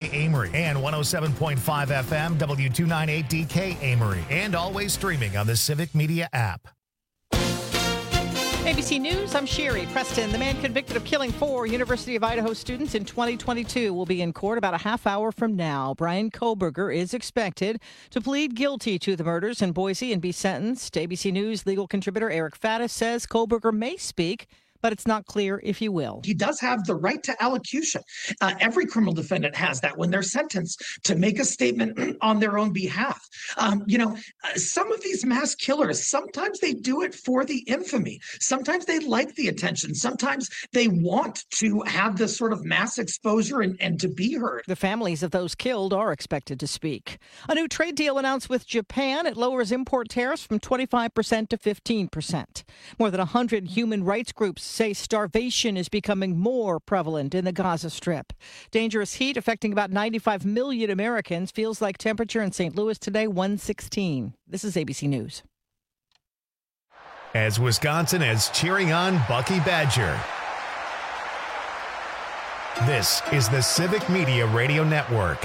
Amory, and 107.5 FM W298DK Amory, and always streaming on the Civic Media app. ABC News, I'm Sherry Preston. The man convicted of killing 4 University of Idaho students in 2022 will be in court about a half hour from now. Brian Koberger is expected to plead guilty to the murders in Boise and be sentenced. ABC News legal contributor Eric Faddis says Koberger may speak, but it's not clear if he will. He does have the right to allocution. Every criminal defendant has that when they're sentenced to make a statement on their own behalf. Some of these mass killers, sometimes they do it for the infamy. Sometimes they like the attention. Sometimes they want to have this sort of mass exposure and to be heard. The families of those killed are expected to speak. A new trade deal announced with Japan. It lowers import tariffs from 25% to 15%. More than 100 human rights groups say starvation is becoming more prevalent in the Gaza Strip. Dangerous heat affecting about 95 million Americans. Feels like temperature in St. Louis today, 116. This is ABC News. As Wisconsin is cheering on Bucky Badger. This is the Civic Media Radio Network.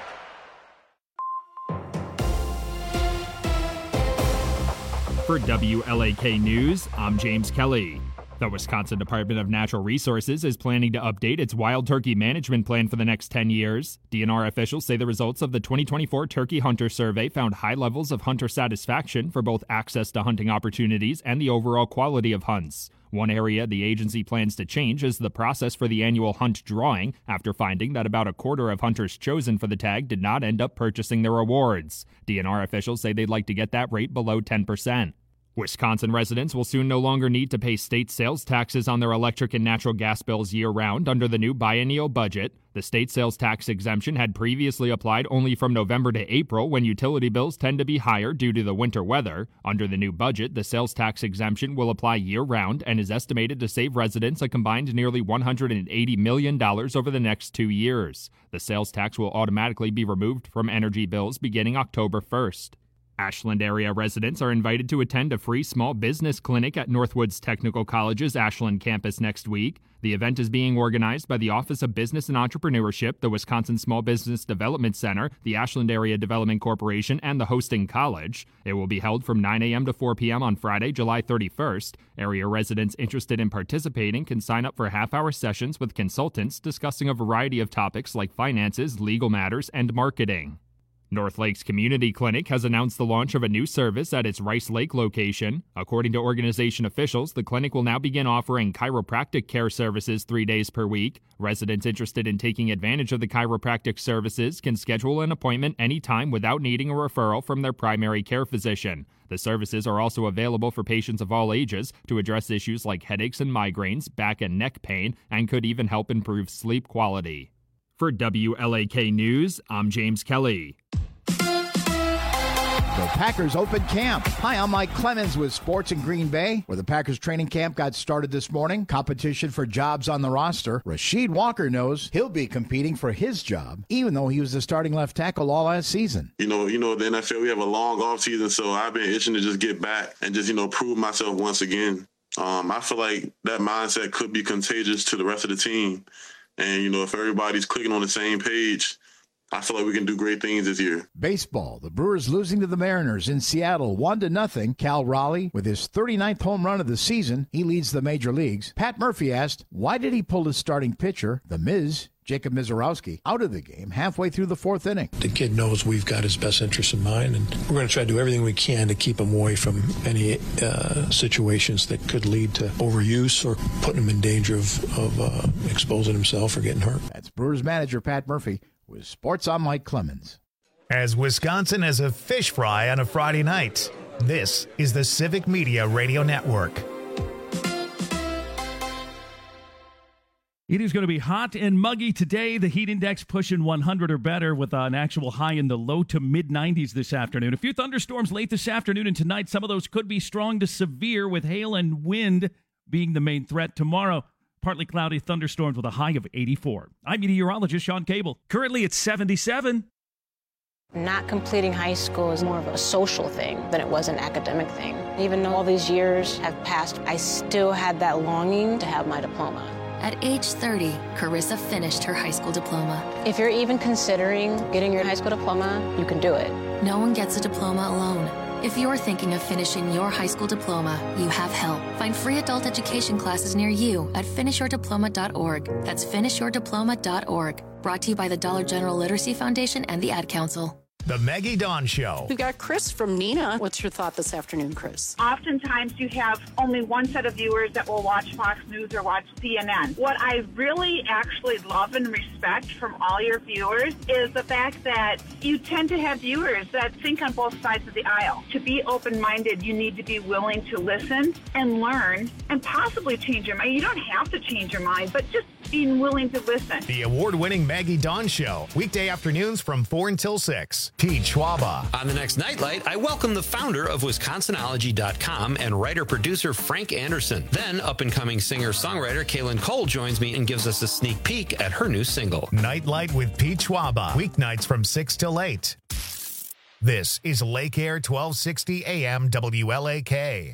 For WLAK News, I'm James Kelly. The Wisconsin Department of Natural Resources is planning to update its wild turkey management plan for the next 10 years. DNR officials say the results of the 2024 Turkey Hunter Survey found high levels of hunter satisfaction for both access to hunting opportunities and the overall quality of hunts. One area the agency plans to change is the process for the annual hunt drawing, after finding that about a quarter of hunters chosen for the tag did not end up purchasing their awards. DNR officials say they'd like to get that rate below 10%. Wisconsin residents will soon no longer need to pay state sales taxes on their electric and natural gas bills year-round under the new biennial budget. The state sales tax exemption had previously applied only from November to April, when utility bills tend to be higher due to the winter weather. Under the new budget, the sales tax exemption will apply year-round and is estimated to save residents a combined nearly $180 million over the next 2 years. The sales tax will automatically be removed from energy bills beginning October 1st. Ashland area residents are invited to attend a free small business clinic at Northwoods Technical College's Ashland campus next week. The event is being organized by the Office of Business and Entrepreneurship, the Wisconsin Small Business Development Center, the Ashland Area Development Corporation, and the hosting college. It will be held from 9 a.m. to 4 p.m. on Friday, July 31st. Area residents interested in participating can sign up for half-hour sessions with consultants discussing a variety of topics like finances, legal matters, and marketing. North Lakes Community Clinic has announced the launch of a new service at its Rice Lake location. According to organization officials, the clinic will now begin offering chiropractic care services 3 days per week. Residents interested in taking advantage of the chiropractic services can schedule an appointment anytime without needing a referral from their primary care physician. The services are also available for patients of all ages to address issues like headaches and migraines, back and neck pain, and could even help improve sleep quality. For WLAK News, I'm James Kelly. The Packers open camp. Hi, I'm Mike Clemens with Sports in Green Bay, where the Packers training camp got started this morning. Competition for jobs on the roster. Rasheed Walker knows he'll be competing for his job, even though he was the starting left tackle all last season. The NFL, we have a long offseason, so I've been itching to just get back and just, prove myself once again. I feel like that mindset could be contagious to the rest of the team. And, if everybody's clicking on the same page, I feel like we can do great things this year. Baseball. The Brewers losing to the Mariners in Seattle 1-0. Cal Raleigh with his 39th home run of the season. He leads the major leagues. Pat Murphy asked, why did he pull his starting pitcher, the Miz, Jacob Mizorowski, out of the game halfway through the fourth inning? The kid knows we've got his best interests in mind, and we're going to try to do everything we can to keep him away from any situations that could lead to overuse or putting him in danger of exposing himself or getting hurt. That's Brewers manager Pat Murphy. With Sports, I'm Mike Clemens. As Wisconsin has a fish fry on a Friday night, this is the Civic Media Radio Network. It is going to be hot and muggy today. The heat index pushing 100 or better with an actual high in the low to mid-90s this afternoon. A few thunderstorms late this afternoon and tonight. Some of those could be strong to severe, with hail and wind being the main threat tomorrow. Partly cloudy thunderstorms with a high of 84. I'm meteorologist Sean Cable. Currently it's 77. Not completing high school is more of a social thing than it was an academic thing. Even though all these years have passed, I still had that longing to have my diploma. At age 30, Carissa finished her high school diploma. If you're even considering getting your high school diploma, you can do it. No one gets a diploma alone. If you're thinking of finishing your high school diploma, you have help. Find free adult education classes near you at finishyourdiploma.org. That's finishyourdiploma.org. Brought to you by the Dollar General Literacy Foundation and the Ad Council. The Maggie Dawn Show. We've got Chris from Neenah. What's your thought this afternoon, Chris? Oftentimes you have only one set of viewers that will watch Fox News or watch CNN. What I really actually love and respect from all your viewers is the fact that you tend to have viewers that think on both sides of the aisle. To be open-minded, you need to be willing to listen and learn and possibly change your mind. You don't have to change your mind, but just being willing to listen. The award-winning Maggie Dawn Show. Weekday afternoons from 4 until 6. Pete Schwaba. On the next Nightlight, I welcome the founder of Wisconsinology.com and writer-producer Frank Anderson. Then, up-and-coming singer-songwriter Kaylin Cole joins me and gives us a sneak peek at her new single. Nightlight with Pete Schwaba. Weeknights from 6 till 8. This is Lake Air 1260 AM WLAK.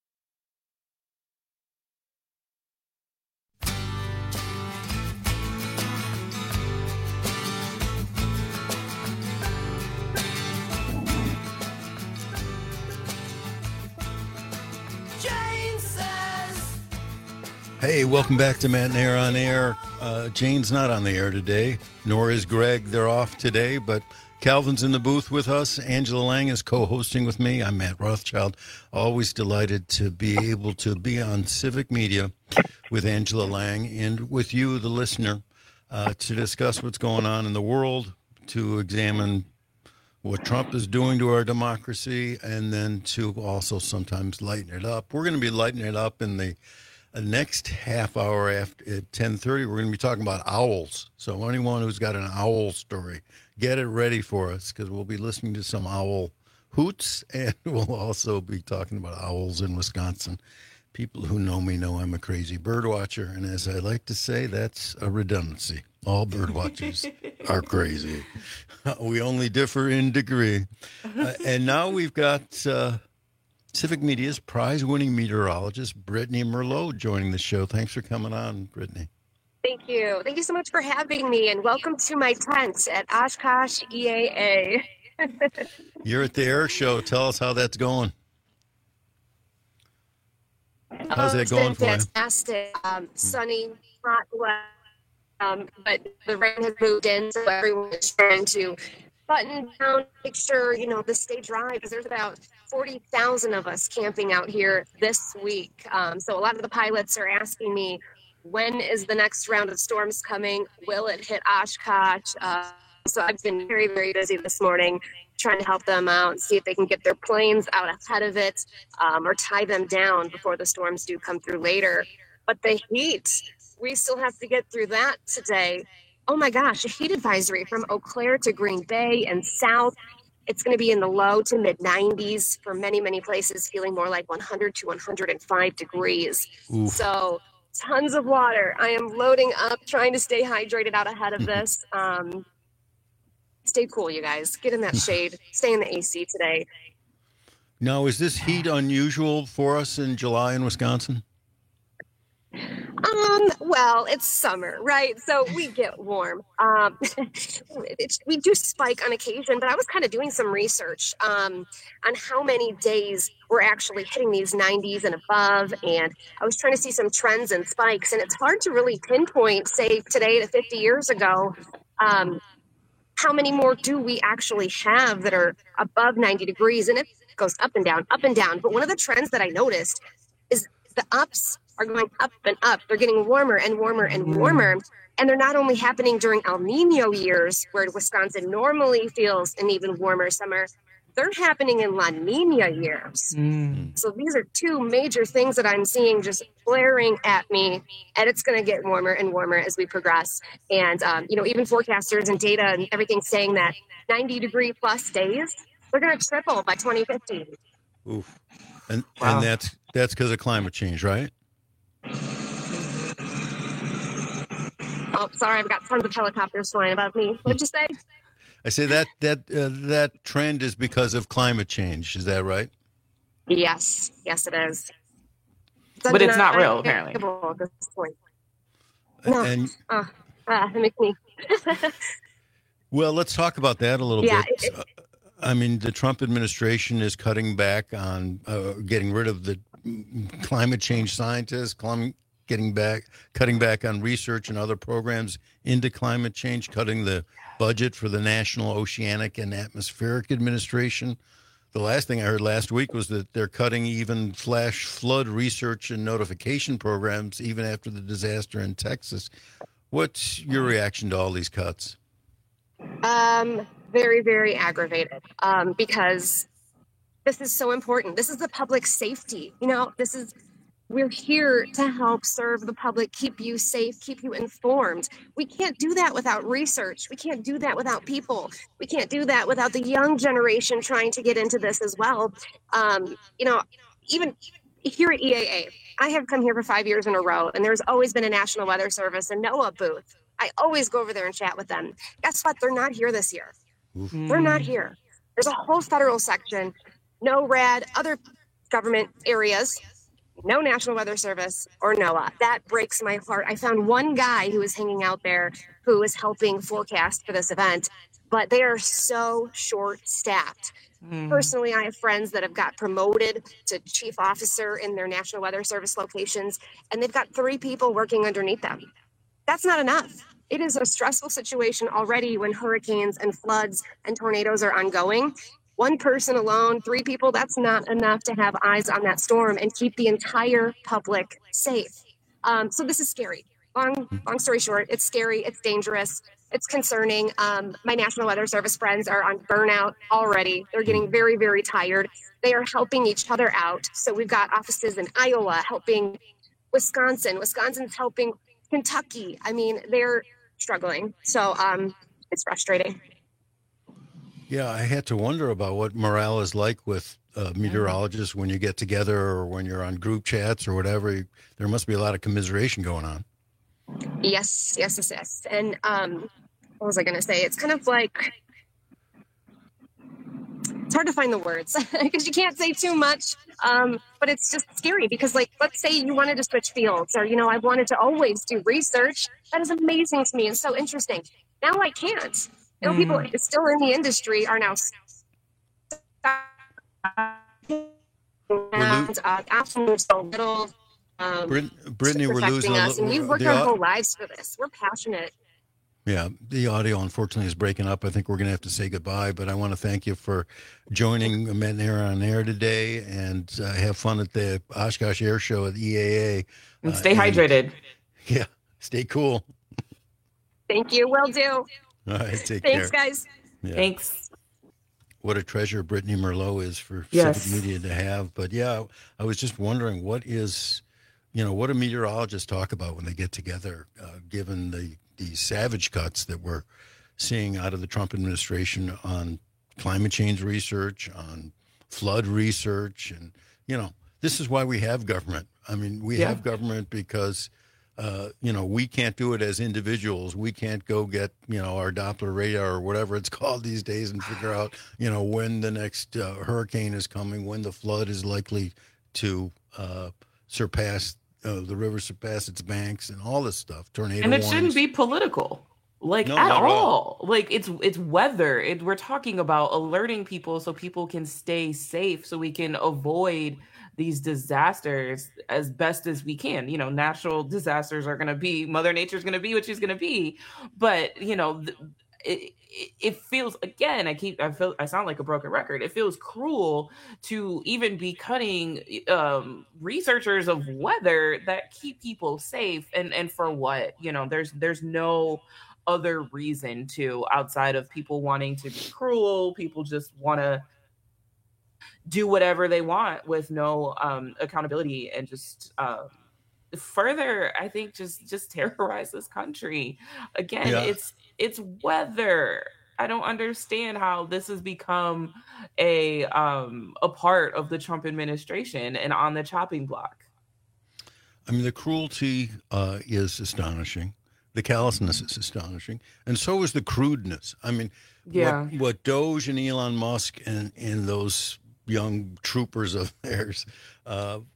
Hey, welcome back to Matt and Air on Air. Jane's not on the air today, nor is Greg. They're off today, but Calvin's in the booth with us. Angela Lang is co-hosting with me. I'm Matt Rothschild. Always delighted to be able to be on Civic Media with Angela Lang and with you, the listener, to discuss what's going on in the world, to examine what Trump is doing to our democracy, and then to also sometimes lighten it up. We're going to be lightening it up in the next half hour after at 10:30. We're going to be talking about owls. So anyone who's got an owl story, get it ready for us, because we'll be listening to some owl hoots, and we'll also be talking about owls in Wisconsin. People who know me know I'm a crazy bird watcher, and as I like to say, that's a redundancy. All bird watchers are crazy. We only differ in degree. And now we've got Civic Media's prize-winning meteorologist, Brittany Merlot, joining the show. Thanks for coming on, Brittany. Thank you. Thank you so much for having me, and welcome to my tent at Oshkosh EAA. You're at the air show. Tell us how that's going. How's that going for you? Fantastic. Sunny, hot, wet, but the rain has moved in, so everyone is trying to button down, make sure, the stage dry, because there's about 40,000 of us camping out here this week. So a lot of the pilots are asking me, when is the next round of storms coming? Will it hit Oshkosh? So I've been very, very busy this morning trying to help them out, see if they can get their planes out ahead of it, or tie them down before the storms do come through later. But the heat, we still have to get through that today. Oh my gosh, a heat advisory from Eau Claire to Green Bay and south. It's going to be in the low to mid 90s for many, many places, feeling more like 100 to 105 degrees. Oof. So tons of water. I am loading up, trying to stay hydrated out ahead of this. Stay cool, you guys. Get in that shade. Stay in the AC today. Now, is this heat unusual for us in July in Wisconsin? Well, it's summer, right? So we get warm. We do spike on occasion, but I was kind of doing some research on how many days we're actually hitting these 90s and above. And I was trying to see some trends and spikes, and it's hard to really pinpoint, say today to 50 years ago, how many more do we actually have that are above 90 degrees? And it goes up and down, up and down. But one of the trends that I noticed is the ups are going up and up. They're getting warmer and warmer and warmer. And they're not only happening during El Nino years, where Wisconsin normally feels an even warmer summer, they're happening in La Nina years. So these are two major things that I'm seeing just blaring at me, and it's going to get warmer and warmer as we progress. And, even forecasters and data and everything saying that 90-degree plus days, they're going to triple by 2050. Oof. And that's because of climate change, right? Oh, sorry, I've got tons of helicopters flying above me. What'd you say? I say that trend is because of climate change. Is that right? Yes, it is. But it's not real, apparently. At this point. No. And that makes me. well, let's talk about that a little Yeah, bit. I mean, the Trump administration is cutting back on getting rid of the climate change scientists, cutting back on research and other programs into climate change, cutting the budget for the National Oceanic and Atmospheric Administration. The last thing I heard last week was that they're cutting even flash flood research and notification programs even after the disaster in Texas. What's your reaction to all these cuts? Very, very aggravated because this is so important. This is the public safety. We're here to help serve the public, keep you safe, keep you informed. We can't do that without research. We can't do that without people. We can't do that without the young generation trying to get into this as well. Even here at EAA, I have come here for 5 years in a row, and there's always been a National Weather Service and NOAA booth. I always go over there and chat with them. Guess what? They're not here this year. They're not here. There's a whole federal section, NORAD, other government areas, no National Weather Service or NOAA. That breaks my heart. I found one guy who was hanging out there who was helping forecast for this event, but they are so short-staffed. Personally, I have friends that have got promoted to chief officer in their National Weather Service locations, and they've got 3 people working underneath them. That's not enough. It is a stressful situation already when hurricanes and floods and tornadoes are ongoing. One person alone, 3 people, that's not enough to have eyes on that storm and keep the entire public safe. So this is scary. Long story short, it's scary, it's dangerous, it's concerning. My National Weather Service friends are on burnout already. They're getting very, very tired. They are helping each other out. So we've got offices in Iowa helping Wisconsin. Wisconsin's helping Kentucky. I mean, they're struggling. So it's frustrating. Yeah, I had to wonder about what morale is like with meteorologists when you get together or when you're on group chats or whatever. There must be a lot of commiseration going on. Yes. And what was I going to say? It's kind of like, it's hard to find the words because you can't say too much. But it's just scary because, like, let's say you wanted to switch fields or, I wanted to always do research. That is amazing to me and so interesting. Now I can't. People still in the industry are now and absolutely so little. Brittany, we're losing us, and we've worked our whole lives for this. We're passionate. Yeah, the audio unfortunately is breaking up. I think we're going to have to say goodbye, but I want to thank you for joining Matt and Aaron on air today, and have fun at the Oshkosh Air Show at EAA. And stay hydrated. Yeah, stay cool. Thank you. Will do. All right, take care. Thanks, guys. Yeah. Thanks. What a treasure Brittany Merlot is for civic media to have. But yeah, I was just wondering what do meteorologists talk about when they get together, given the savage cuts that we're seeing out of the Trump administration on climate change research, on flood research. And, this is why we have government. I mean, we have government because we can't do it as individuals. We can't go get, our Doppler radar or whatever it's called these days and figure out, when the next hurricane is coming, when the flood is likely to surpass the river, surpass its banks and all this stuff. Tornado and it warnings. Shouldn't be political. At all. It's weather. We're talking about alerting people so people can stay safe, so we can avoid these disasters as best as we can. Natural disasters are going to be, Mother Nature's going to be what she's going to be. But, it feels, again, I sound like a broken record. It feels cruel to even be cutting researchers of weather that keep people safe. And for what? There's no other reason to, outside of people wanting to be cruel. People just want to do whatever they want with no accountability, and just further, I think, just terrorize this country. Again, it's weather. I don't understand how this has become a part of the Trump administration and on the chopping block. I mean, the cruelty is astonishing. The callousness is astonishing. And so is the crudeness. I mean, what Doge and Elon Musk and those young troopers of theirs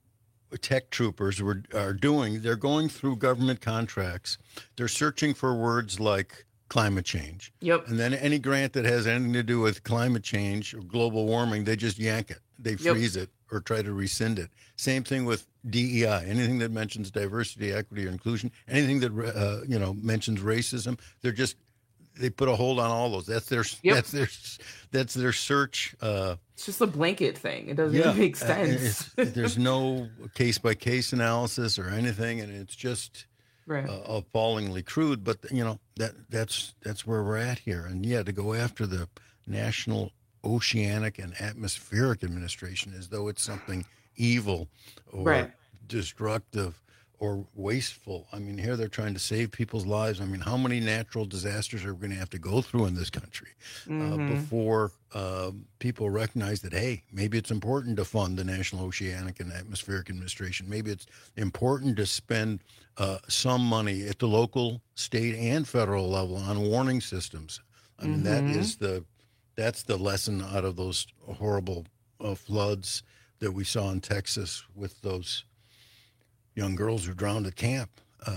tech troopers are doing. They're going through government contracts. They're searching for words like climate change. Yep. And then any grant that has anything to do with climate change or global warming, they just yank it. They freeze it or try to rescind it. Same thing with DEI. Anything that mentions diversity, equity, or inclusion, anything that mentions racism, they put a hold on all those. That's their search. It's just a blanket thing. It doesn't even make sense. There's no case by case analysis or anything, and it's just appallingly crude. But that's where we're at here. And to go after the National Oceanic and Atmospheric Administration as though it's something evil or destructive or wasteful. I mean, here they're trying to save people's lives. I mean, how many natural disasters are we going to have to go through in this country before people recognize that, hey, maybe it's important to fund the National Oceanic and Atmospheric Administration. Maybe it's important to spend some money at the local, state, and federal level on warning systems. I mean, that's the lesson out of those horrible floods that we saw in Texas with those young girls who drowned at camp.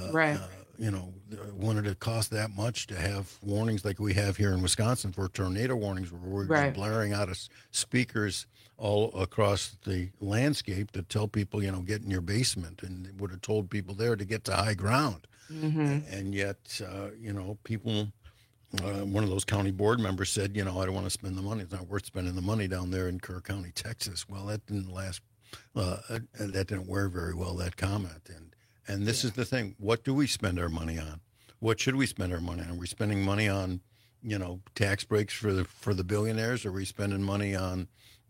Wanted to cost that much to have warnings like we have here in Wisconsin for tornado warnings, where we're just blaring out of speakers all across the landscape to tell people, get in your basement, and it would have told people there to get to high ground. And yet, people, one of those county board members said, I don't want to spend the money. It's not worth spending the money down there in Kerr County, Texas. Well, that didn't last. That didn't wear very well, that comment. And this is the thing. What do we spend our money on? What should we spend our money on? Are we spending money on, tax breaks for the billionaires? Are we spending money on,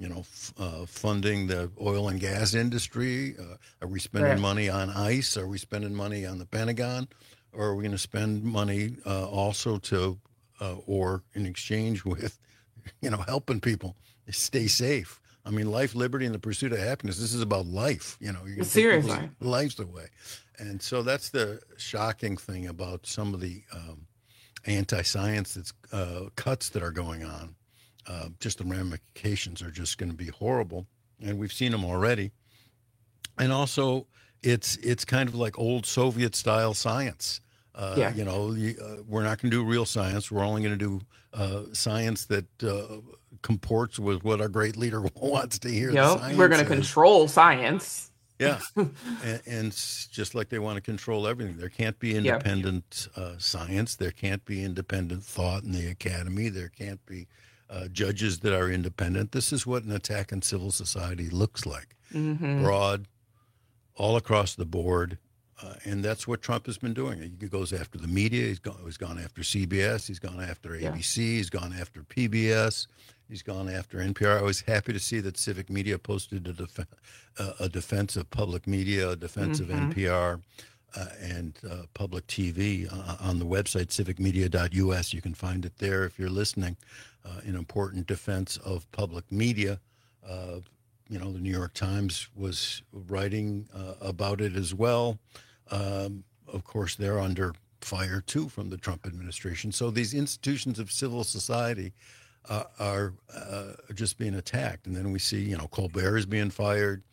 funding the oil and gas industry? Are we spending money on ICE? Are we spending money on the Pentagon? Or are we going to spend money also to, or in exchange with, helping people stay safe? I mean, life, liberty, and the pursuit of happiness. This is about life. You're going to take people's lives away. And so that's the shocking thing about some of the anti-science cuts that are going on. Just the ramifications are just going to be horrible. And we've seen them already. And also, it's kind of like old Soviet-style science. We're not going to do real science. We're only going to do science that comports with what our great leader wants to hear. We're going to control science. Yeah. and it's just like they want to control everything. There can't be independent science. There can't be independent thought in the academy. There can't be judges that are independent. This is what an attack on civil society looks like. Broad, all across the board. And that's what Trump has been doing. He goes after the media. He's gone after CBS. He's gone after ABC. He's gone after PBS. He's gone after NPR. I was happy to see that Civic Media posted a defense of public media, a defense of NPR and public TV on the website, civicmedia.us. You can find it there if you're listening. An important defense of public media. The New York Times was writing about it as well. Of course, they're under fire, too, from the Trump administration. So these institutions of civil society are just being attacked. And then we see, Colbert is being fired.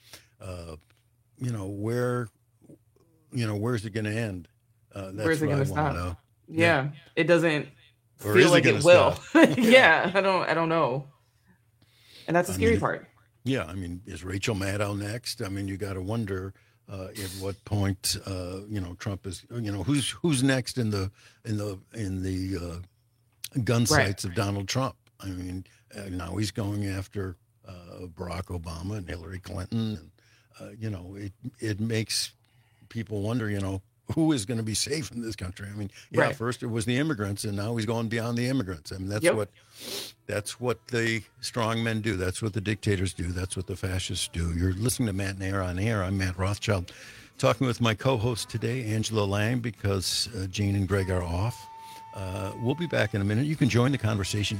Where's it going to end? Where's it going to stop? Yeah, it doesn't or feel like it will. Yeah, I don't know. And that's the scary part. Yeah, I mean, is Rachel Maddow next? I mean, you got to wonder at what point, Trump is, who's next in the gun sights of Donald Trump. I mean, now he's going after Barack Obama and Hillary Clinton, and it makes people wonder, who is going to be safe in this country? I mean, first it was the immigrants, and now he's going beyond the immigrants. I mean, that's what the strong men do. That's what the dictators do. That's what the fascists do. You're listening to Matt and Air on Air. I'm Matt Rothschild, talking with my co-host today, Angela Lang, because Jane and Greg are off. We'll be back in a minute. You can join the conversation,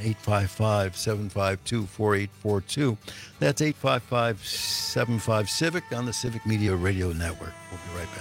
855-752-4842. That's 855-75-CIVIC on the Civic Media Radio Network. We'll be right back.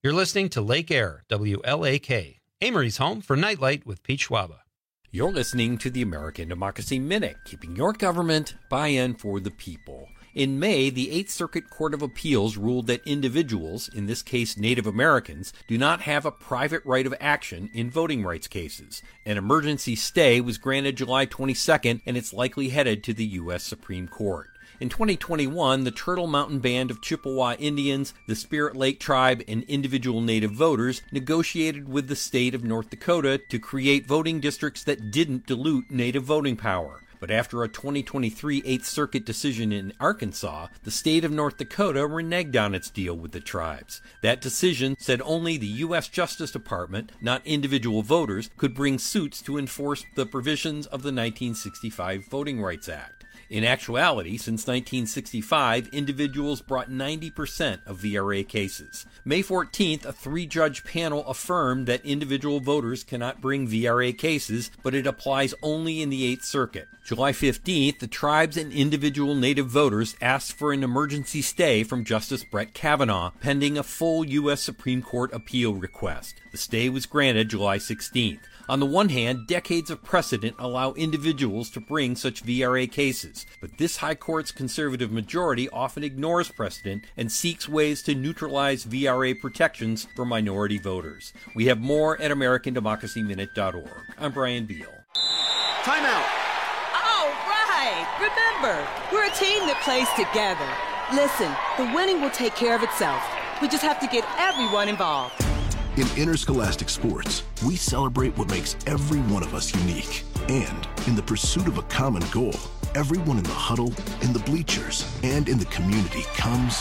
You're listening to Lake Air, WLAK, Amory's home for Nightlight with Pete Schwaba. You're listening to the American Democracy Minute, keeping your government by and for the people. In May, the 8th Circuit Court of Appeals ruled that individuals, in this case Native Americans, do not have a private right of action in voting rights cases. An emergency stay was granted July 22nd, and it's likely headed to the U.S. Supreme Court. In 2021, the Turtle Mountain Band of Chippewa Indians, the Spirit Lake Tribe, and individual Native voters negotiated with the state of North Dakota to create voting districts that didn't dilute Native voting power. But after a 2023 8th Circuit decision in Arkansas, the state of North Dakota reneged on its deal with the tribes. That decision said only the U.S. Justice Department, not individual voters, could bring suits to enforce the provisions of the 1965 Voting Rights Act. In actuality, since 1965, individuals brought 90% of VRA cases. May 14th, a 3-judge panel affirmed that individual voters cannot bring VRA cases, but it applies only in the 8th Circuit. July 15th, the tribes and individual Native voters asked for an emergency stay from Justice Brett Kavanaugh, pending a full U.S. Supreme Court appeal request. The stay was granted July 16th. On the one hand, decades of precedent allow individuals to bring such VRA cases, but this High Court's conservative majority often ignores precedent and seeks ways to neutralize VRA protections for minority voters. We have more at AmericanDemocracyMinute.org. I'm Brian Beal. Timeout. All right. Remember, we're a team that plays together. Listen, the winning will take care of itself. We just have to get everyone involved. In interscholastic sports, we celebrate what makes every one of us unique. And in the pursuit of a common goal, everyone in the huddle, in the bleachers, and in the community comes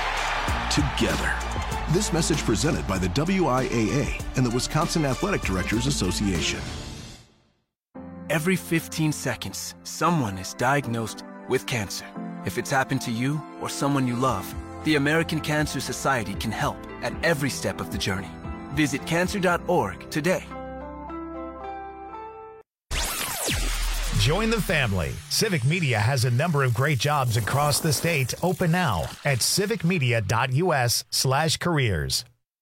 together. This message presented by the WIAA and the Wisconsin Athletic Directors Association. Every 15 seconds, someone is diagnosed with cancer. If it's happened to you or someone you love, the American Cancer Society can help at every step of the journey. Visit cancer.org today. Join the family. Civic Media has a number of great jobs across the state open now at civicmedia.us/careers.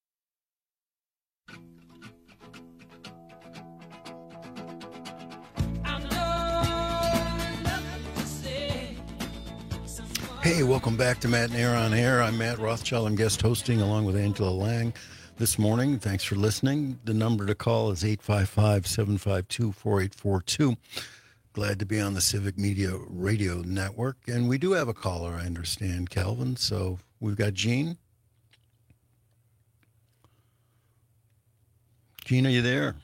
Hey, welcome back to Matt and Air on Air. I'm Matt Rothschild. I'm guest hosting along with Angela Lang this morning. Thanks for listening. The number to call is 855-752-4842. Glad to be on the Civic Media Radio Network. And we do have a caller, I understand, Calvin. So we've got Gene. Gene, are you there?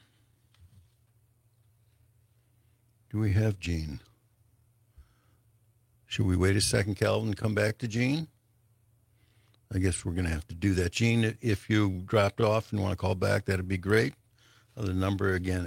Do we have Gene? Should we wait a second, Calvin, and come back to Gene? I guess we're going to have to do that. Gene, if you dropped off and want to call back, that'd be great. The number, again,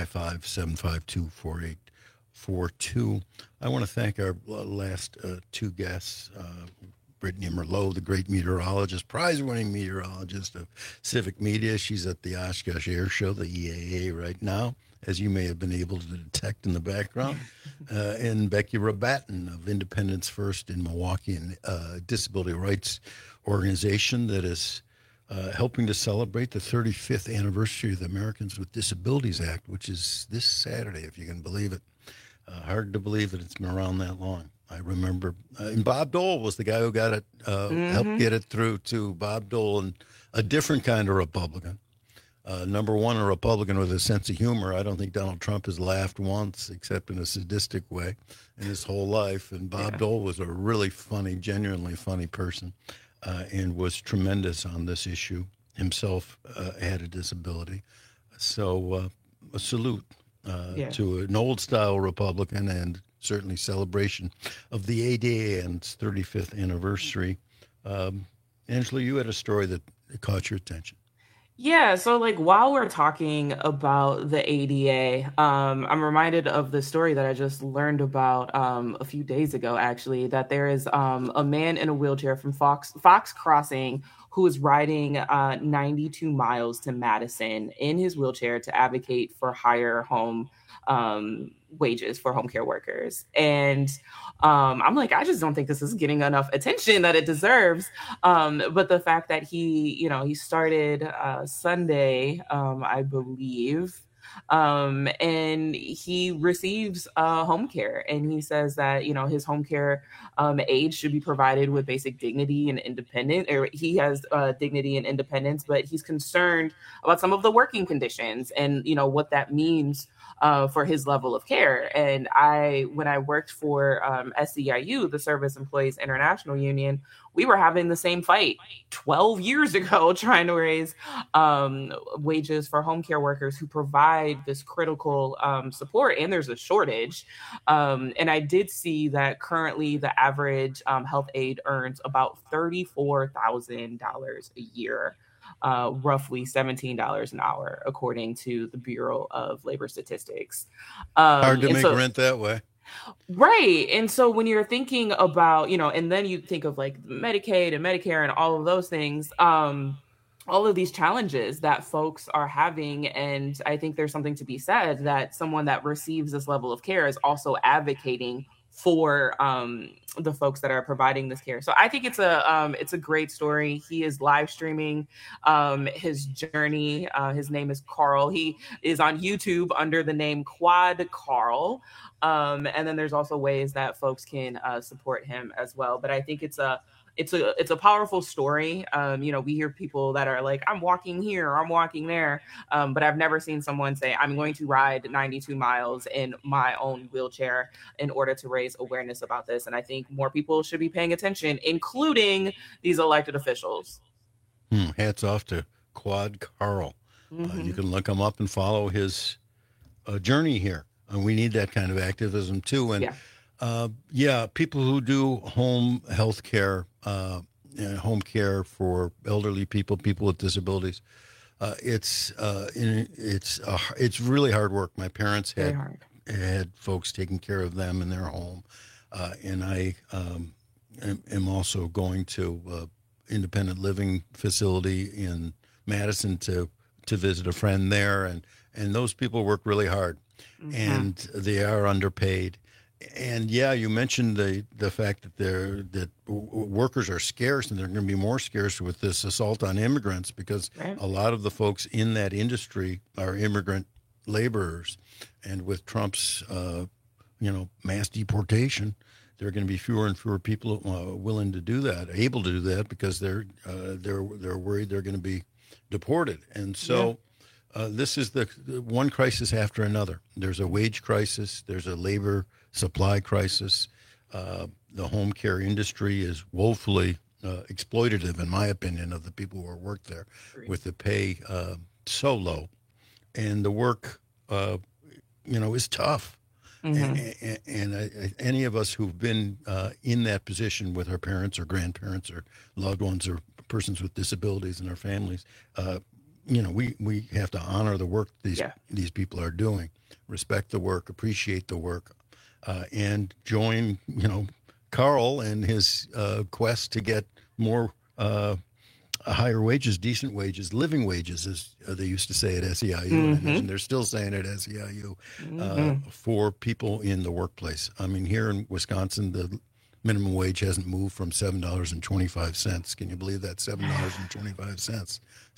855-752-4842. I want to thank our last two guests, Brittany Merlot, the great meteorologist, prize-winning meteorologist of Civic Media. She's at the Oshkosh Air Show, the EAA, right now, as you may have been able to detect in the background, and Becky Rabatin of Independence First in Milwaukee, and disability rights organization that is helping to celebrate the 35th anniversary of the Americans with Disabilities Act, which is this Saturday, if you can believe it. Hard to believe that it's been around that long. I remember, and Bob Dole was the guy who got it, helped get it through to Bob Dole, and a different kind of Republican. Number one, a Republican with a sense of humor. I don't think Donald Trump has laughed once, except in a sadistic way, in his whole life. And Bob Dole was a really funny, genuinely funny person, and was tremendous on this issue. Himself had a disability. So a salute to an old-style Republican, and certainly celebration of the ADA and its 35th anniversary. Angela, you had a story that caught your attention. Yeah, so like while we're talking about the ADA, I'm reminded of the story that I just learned about a few days ago, actually, that there is a man in a wheelchair from Fox Crossing who is riding 92 miles to Madison in his wheelchair to advocate for higher home wages for home care workers. And I'm like, I just don't think this is getting enough attention that it deserves. But the fact that he started Sunday, I believe, and he receives home care, and he says that his home care aide should be provided with basic dignity and independence, or he has dignity and independence, but he's concerned about some of the working conditions and what that means for his level of care. And when I worked for SEIU, the Service Employees International Union, we were having the same fight 12 years ago, trying to raise wages for home care workers who provide this critical support. And there's a shortage. And I did see that currently the average health aide earns about $34,000 a year. Roughly $17 an hour, according to the Bureau of Labor Statistics. Hard to make rent that way. Right. And so when you're thinking about, and then you think of like Medicaid and Medicare and all of those things, all of these challenges that folks are having. And I think there's something to be said that someone that receives this level of care is also advocating for the folks that are providing this care. So I think it's a great story. He is live streaming his journey. His name is Carl. He is on YouTube under the name Quad Carl. And then there's also ways that folks can support him as well. But I think it's a powerful story. We hear people that are like, I'm walking here, I'm walking there. But I've never seen someone say, I'm going to ride 92 miles in my own wheelchair in order to raise awareness about this. And I think more people should be paying attention, including these elected officials. Hats off to Quad Carl. Mm-hmm. You can look him up and follow his journey here. And we need that kind of activism too. And people who do home health care, home care for elderly people with disabilities, it's really hard work. My parents had folks taking care of them in their home, and I am also going to independent living facility in Madison to visit a friend there, and those people work really hard, and they are underpaid. And you mentioned the fact that workers are scarce, and they're going to be more scarce with this assault on immigrants, because a lot of the folks in that industry are immigrant laborers, and with Trump's mass deportation, there are going to be fewer and fewer people willing to do that, able to do that, because they're worried they're going to be deported. And so this is the one crisis after another. There's a wage crisis. There's a labor supply crisis. The home care industry is woefully exploitative, in my opinion, of the people who work there, with the pay so low, and the work, is tough. And any of us who've been in that position with our parents or grandparents or loved ones or persons with disabilities in our families, we have to honor the work these people are doing, respect the work, appreciate the work, and join, Carl and his quest to get more higher wages, decent wages, living wages, as they used to say at SEIU, and they're still saying at SEIU, for people in the workplace. I mean, here in Wisconsin, the minimum wage hasn't moved from $7.25. Can you believe that? $7.25,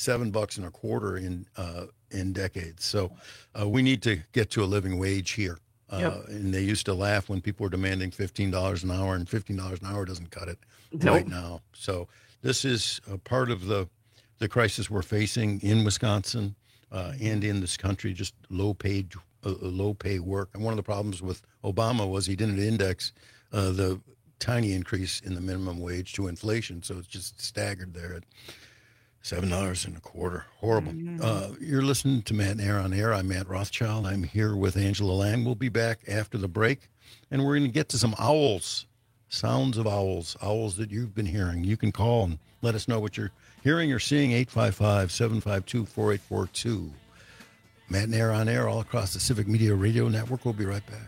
$7.25 in decades. So we need to get to a living wage here. And they used to laugh when people were demanding $15 an hour, and $15 an hour doesn't cut it right now. So this is a part of the crisis we're facing in Wisconsin and in this country, just low pay work. And one of the problems with Obama was he didn't index the tiny increase in the minimum wage to inflation. So it's just staggered there at $7.25. Horrible. You're listening to Matt and Air on Air. I'm Matt Rothschild. I'm here with Angela Lang. We'll be back after the break, and we're going to get to some owls, sounds of owls that you've been hearing. You can call and let us know what you're hearing or seeing, 855-752-4842. Matt and Air on Air all across the Civic Media Radio Network. We'll be right back.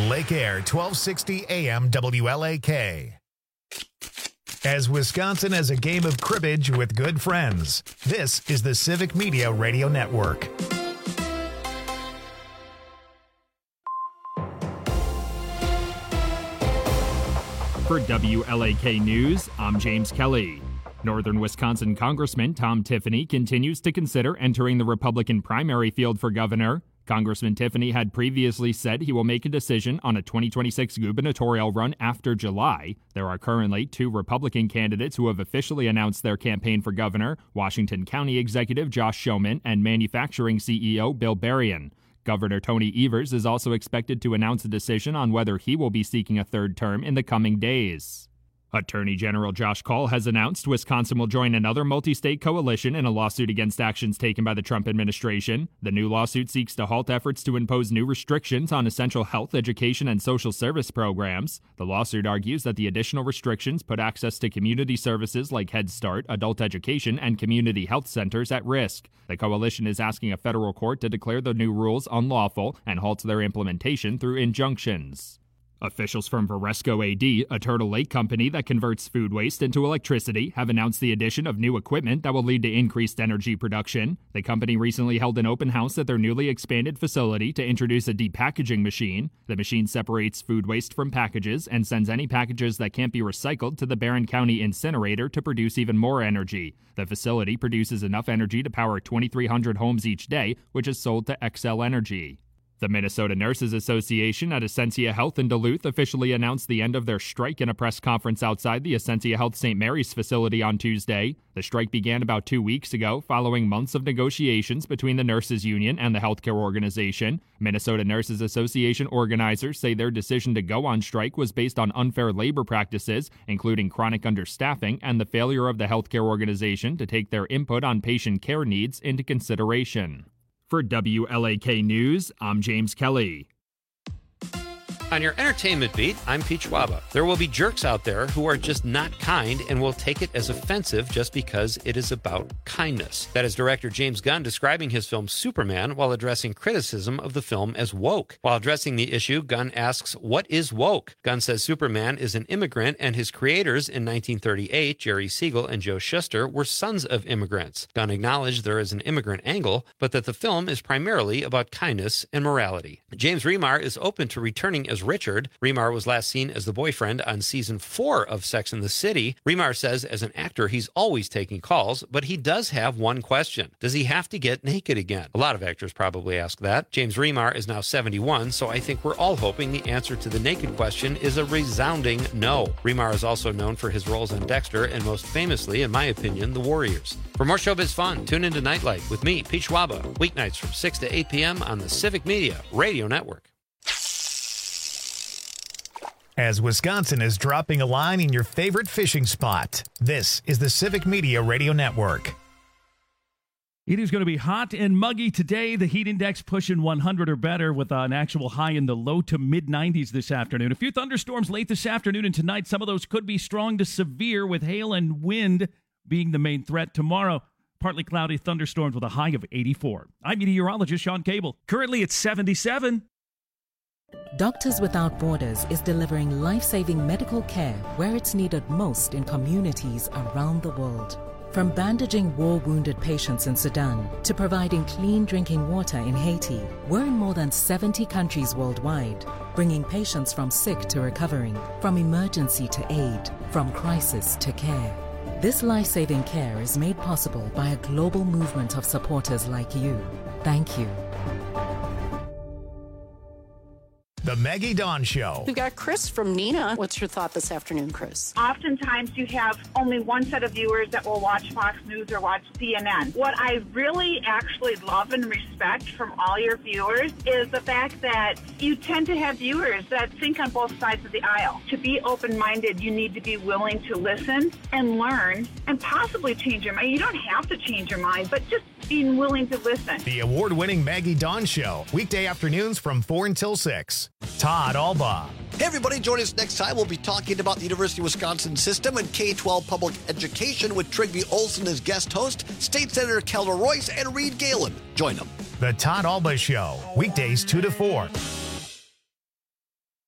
Lake Air 1260 AM WLAK. As Wisconsin has a game of cribbage with good friends, this is the Civic Media Radio Network. For WLAK News, I'm James Kelly. Northern Wisconsin Congressman Tom Tiffany continues to consider entering the Republican primary field for governor. Congressman Tiffany had previously said he will make a decision on a 2026 gubernatorial run after July. There are currently 2 Republican candidates who have officially announced their campaign for governor: Washington County Executive Josh Schoeman and manufacturing CEO Bill Berrien. Governor Tony Evers is also expected to announce a decision on whether he will be seeking a third term in the coming days. Attorney General Josh Kaul has announced Wisconsin will join another multi-state coalition in a lawsuit against actions taken by the Trump administration. The new lawsuit seeks to halt efforts to impose new restrictions on essential health, education, and social service programs. The lawsuit argues that the additional restrictions put access to community services like Head Start, adult education, and community health centers at risk. The coalition is asking a federal court to declare the new rules unlawful and halt their implementation through injunctions. Officials from Varesco AD, a Turtle Lake company that converts food waste into electricity, have announced the addition of new equipment that will lead to increased energy production. The company recently held an open house at their newly expanded facility to introduce a depackaging machine. The machine separates food waste from packages and sends any packages that can't be recycled to the Barron County incinerator to produce even more energy. The facility produces enough energy to power 2,300 homes each day, which is sold to Xcel Energy. The Minnesota Nurses Association at Essentia Health in Duluth officially announced the end of their strike in a press conference outside the Essentia Health St. Mary's facility on Tuesday. The strike began about 2 weeks ago, following months of negotiations between the nurses union and the healthcare organization. Minnesota Nurses Association organizers say their decision to go on strike was based on unfair labor practices, including chronic understaffing and the failure of the healthcare organization to take their input on patient care needs into consideration. For WLAK News, I'm James Kelly. On your entertainment beat, I'm Pete Schwaba. There will be jerks out there who are just not kind and will take it as offensive just because it is about kindness. That is director James Gunn describing his film Superman while addressing criticism of the film as woke. While addressing the issue, Gunn asks, what is woke? Gunn says Superman is an immigrant and his creators in 1938, Jerry Siegel and Joe Shuster, were sons of immigrants. Gunn acknowledged there is an immigrant angle, but that the film is primarily about kindness and morality. James Remar is open to returning as Richard. Remar was last seen as the boyfriend on season 4 of Sex and the City. Remar says as an actor he's always taking calls, but he does have one question. Does he have to get naked again? A lot of actors probably ask that. James Remar is now 71, so I think we're all hoping the answer to the naked question is a resounding no. Remar is also known for his roles on Dexter and most famously, in my opinion, The Warriors. For more showbiz fun, tune into Nightlight with me, Pete Schwaba, weeknights from 6 to 8 p.m. on the Civic Media Radio Network. As Wisconsin is dropping a line in your favorite fishing spot, this is the Civic Media Radio Network. It is going to be hot and muggy today. The heat index pushing 100 or better with an actual high in the low to mid-90s this afternoon. A few thunderstorms late this afternoon and tonight. Some of those could be strong to severe with hail and wind being the main threat tomorrow. Partly cloudy thunderstorms with a high of 84. I'm meteorologist Sean Cable. Currently it's 77. Doctors Without Borders is delivering life-saving medical care where it's needed most in communities around the world. From bandaging war-wounded patients in Sudan to providing clean drinking water in Haiti, we're in more than 70 countries worldwide, bringing patients from sick to recovering, from emergency to aid, from crisis to care. This life-saving care is made possible by a global movement of supporters like you. Thank you. The Maggie Dawn Show. We've got Chris from Nina. What's your thought this afternoon, Chris? Oftentimes you have only one set of viewers that will watch Fox News or watch CNN. What I really actually love and respect from all your viewers is the fact that you tend to have viewers that think on both sides of the aisle. To be open-minded, you need to be willing to listen and learn and possibly change your mind. You don't have to change your mind, but just being willing to listen. The award-winning Maggie Dawn Show, weekday afternoons from 4 until 6. Todd Alba. Hey everybody, join us next time. We'll be talking about the University of Wisconsin system and K-12 public education with Trygve Olsen as guest host, State Senator Kelda Royce, and Reed Galen. Join them. The Todd Alba Show, weekdays 2 to 4.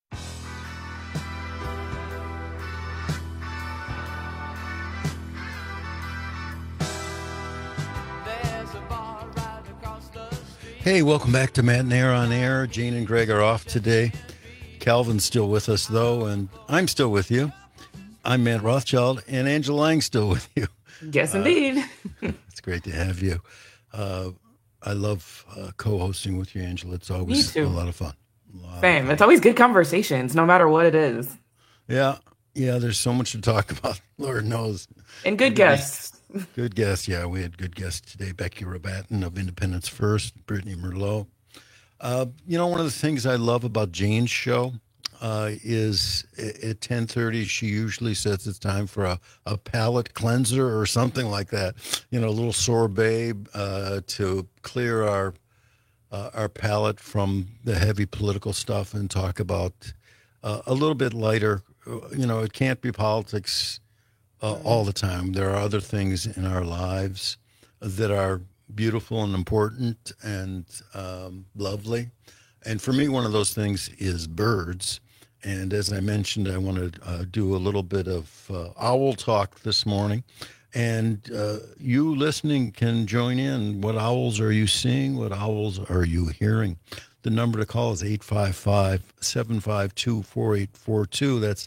Hey, welcome back to Matt and Air on Air. Jane and Greg are off today. Calvin's still with us, though, and I'm still with you. I'm Matt Rothschild, and Angela Lang's still with you. Yes, indeed. It's great to have you. I love co-hosting with you, Angela. It's always a lot of fun. Same. It's always good conversations, no matter what it is. Yeah, there's so much to talk about, Lord knows. And good guests. Good guests, yeah. We had good guests today. Becky Rabatin of Independence First, Brittany Merlot. One of the things I love about Jane's show is at 10:30, she usually says it's time for a palate cleanser or something like that. A little sorbet to clear our palate from the heavy political stuff and talk about a little bit lighter. It can't be politics all the time. There are other things in our lives that are beautiful and important and lovely. And for me, one of those things is birds. And as I mentioned, I want to do a little bit of owl talk this morning. And you listening can join in. What owls are you seeing? What owls are you hearing? The number to call is 855-752-4842. That's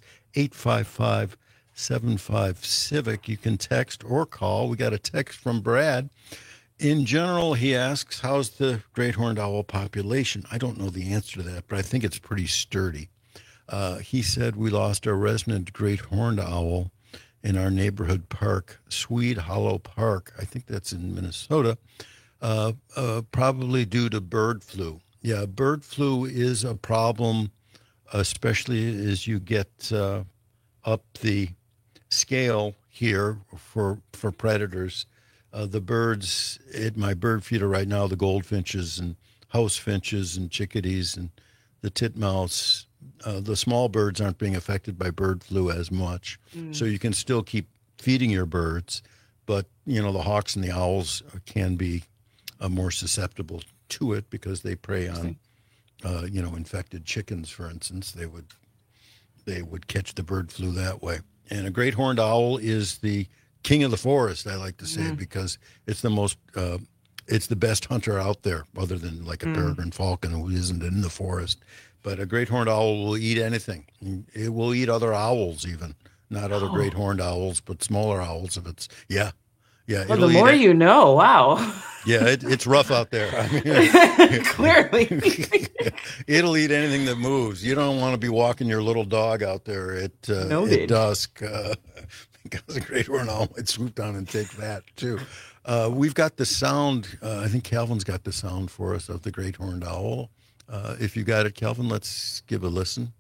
855-75-CIVIC. You can text or call. We got a text from Brad. In general, he asks, how's the great horned owl population? I don't know the answer to that, but I think it's pretty sturdy. He said we lost our resident great horned owl in our neighborhood park, Swede Hollow Park. I think that's in Minnesota, probably due to bird flu. Yeah, bird flu is a problem, especially as you get up the scale here for predators. The birds at my bird feeder right now, the goldfinches and house finches and chickadees and the titmouse, the small birds aren't being affected by bird flu as much. So you can still keep feeding your birds, but, the hawks and the owls can be more susceptible to it because they prey on, infected chickens, for instance. They would catch the bird flu that way. And a great horned owl is the king of the forest, I like to say, because it's the most, it's the best hunter out there, other than like a peregrine falcon who isn't in the forest. But a great horned owl will eat anything. It will eat other owls, even not other great horned owls, but smaller owls. If it's Well, the more you know. Wow. Yeah, it's rough out there. I mean, clearly, it'll eat anything that moves. You don't want to be walking your little dog out there at dusk. Because a great horned owl might swoop down and take that, too. We've got the sound. I think Calvin's got the sound for us of the great horned owl. If you got it, Calvin, let's give a listen.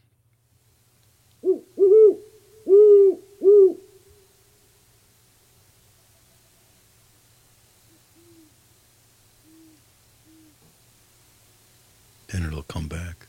And it'll come back.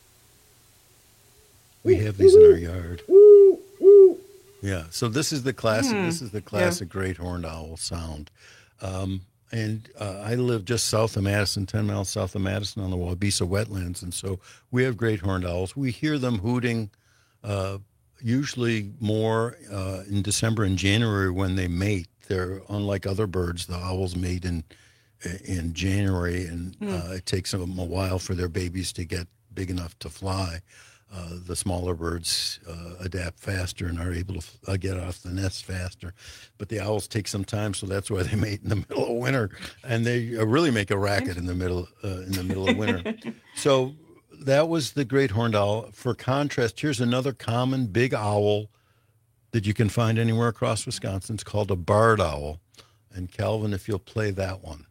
We have these in our yard. Yeah, so this is the classic. This is the classic great horned owl sound. And I live just south of Madison, 10 miles south of Madison on the Waubesa wetlands. And so we have great horned owls. We hear them hooting usually more in December and January when they mate. They're unlike other birds. The owls mate in January, and it takes them a while for their babies to get big enough to fly. The smaller birds adapt faster and are able to get off the nest faster. But the owls take some time, so that's why they mate in the middle of winter. And they really make a racket in the middle of winter. So that was the great horned owl. For contrast, here's another common big owl that you can find anywhere across Wisconsin. It's called a barred owl. And Calvin, if you'll play that one.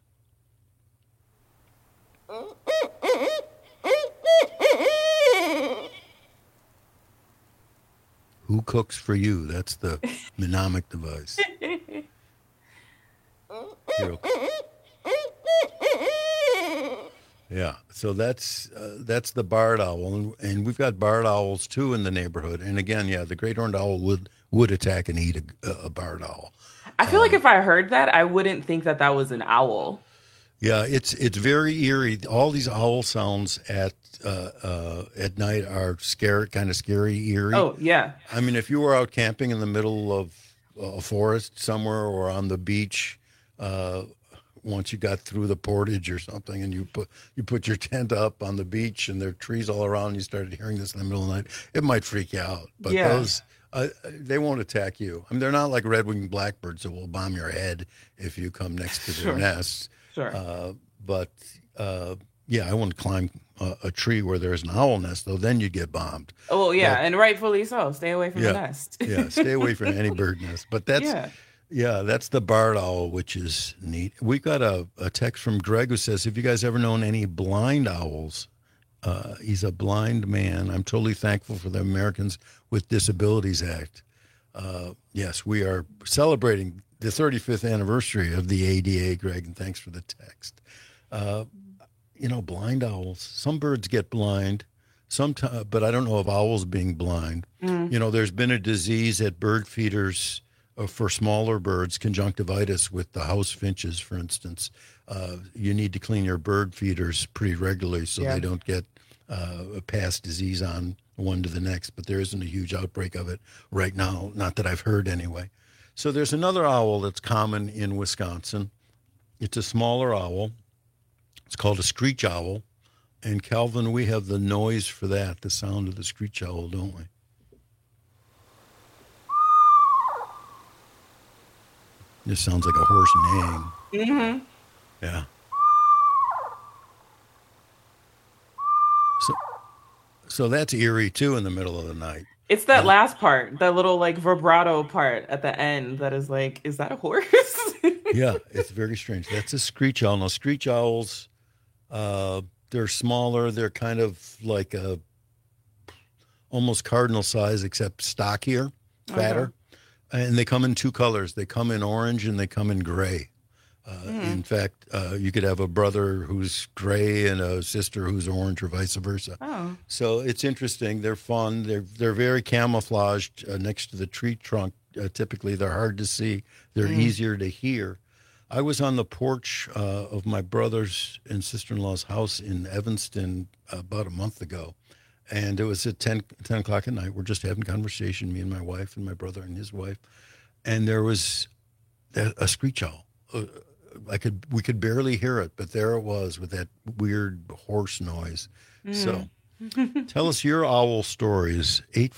Who cooks for you? That's the mnemonic device. Yeah, so that's the barred owl, and we've got barred owls too in the neighborhood. And again, the great horned owl would attack and eat a barred owl. I feel like if I heard that, I wouldn't think that was an owl. Yeah, it's very eerie. All these owl sounds at night are kind of scary, eerie. Oh, yeah. I mean, if you were out camping in the middle of a forest somewhere or on the beach once you got through the portage or something, and you put your tent up on the beach, and there are trees all around, and you started hearing this in the middle of the night, it might freak you out. But those, they won't attack you. I mean, they're not like red-winged blackbirds that will bomb your head if you come next to their nests. Sure. But I wouldn't climb a tree where there's an owl nest, though. Then you'd get bombed. Oh, yeah, and rightfully so. Stay away from the nest. Stay away from any bird nest. But that's that's the barred owl, which is neat. We got a text from Greg who says, have you guys ever known any blind owls? He's a blind man. I'm totally thankful for the Americans with Disabilities Act. Yes, we are celebrating the 35th anniversary of the ADA, Greg, and thanks for the text. Blind owls. Some birds get blind, sometimes, but I don't know of owls being blind. There's been a disease at bird feeders for smaller birds, conjunctivitis with the house finches, for instance. You need to clean your bird feeders pretty regularly so they don't get pass disease on one to the next. But there isn't a huge outbreak of it right now, not that I've heard anyway. So there's another owl that's common in Wisconsin. It's a smaller owl. It's called a screech owl. And Calvin, we have the noise for that, the sound of the screech owl, don't we? This sounds like a horse neighing. Mm-hmm. Yeah. So that's eerie, too, in the middle of the night. It's that last part, that little, vibrato part at the end that is is that a horse? Yeah, it's very strange. That's a screech owl. Now, screech owls, they're smaller. They're kind of like almost cardinal size, except stockier, fatter. Okay. And they come in two colors. They come in orange and they come in gray. In fact, you could have a brother who's gray and a sister who's orange or vice versa. Oh. So it's interesting. They're fun. They're very camouflaged next to the tree trunk. Typically, they're hard to see. They're easier to hear. I was on the porch of my brother's and sister-in-law's house in Evanston about a month ago. And it was at 10 o'clock at night. We're just having conversation, me and my wife and my brother and his wife. And there was a screech owl. We could barely hear it, but there it was with that weird horse noise. So tell us your owl stories.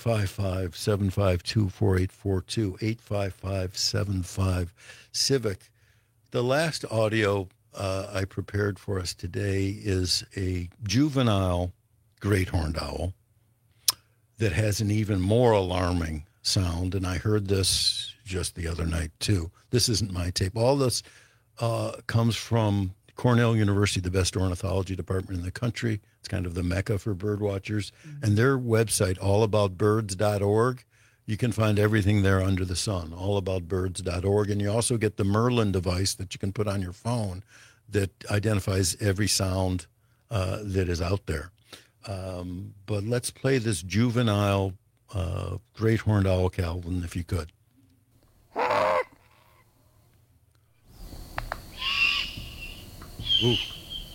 855-752-4842, 855-75-CIVIC. The last audio I prepared for us today is a juvenile great horned owl that has an even more alarming sound, and I heard this just the other night too. This isn't my tape. All this comes from Cornell University, the best ornithology department in the country. It's kind of the mecca for bird watchers, and their website, allaboutbirds.org. You can find everything there under the sun, allaboutbirds.org, and you also get the Merlin device that you can put on your phone that identifies every sound that is out there. But let's play this juvenile great horned owl, Calvin, if you could. Ooh.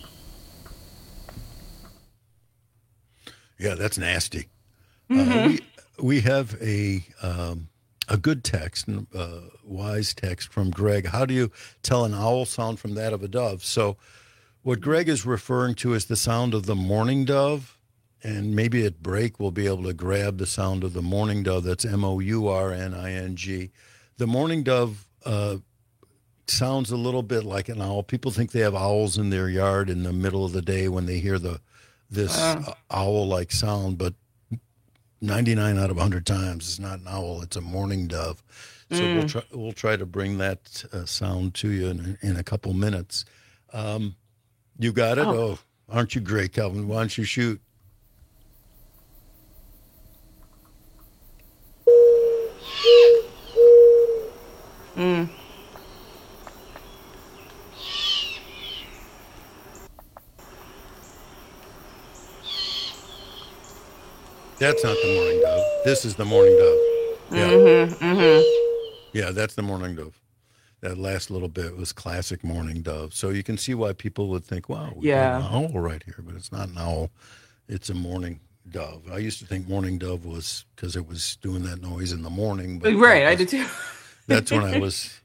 Yeah, that's nasty. We have a good text, wise text from Greg. How do you tell an owl sound from that of a dove? So what Greg is referring to is the sound of the mourning dove. And maybe at break, we'll be able to grab the sound of the mourning dove. That's mourning. The mourning dove sounds a little bit like an owl. People think they have owls in their yard in the middle of the day when they hear this owl-like sound, but 99 out of 100 times it's not an owl. It's a mourning dove. So we'll try to bring that sound to you in a couple minutes. You got it? Oh, aren't you great, Calvin? Why don't you shoot? That's not the mourning dove. This is the mourning dove. Yeah. Yeah, that's the mourning dove. That last little bit was classic mourning dove. So you can see why people would think, wow, we got an owl right here, but it's not an owl. It's a mourning dove. I used to think mourning dove was because it was doing that noise in the morning. But right, I did too. That's when I was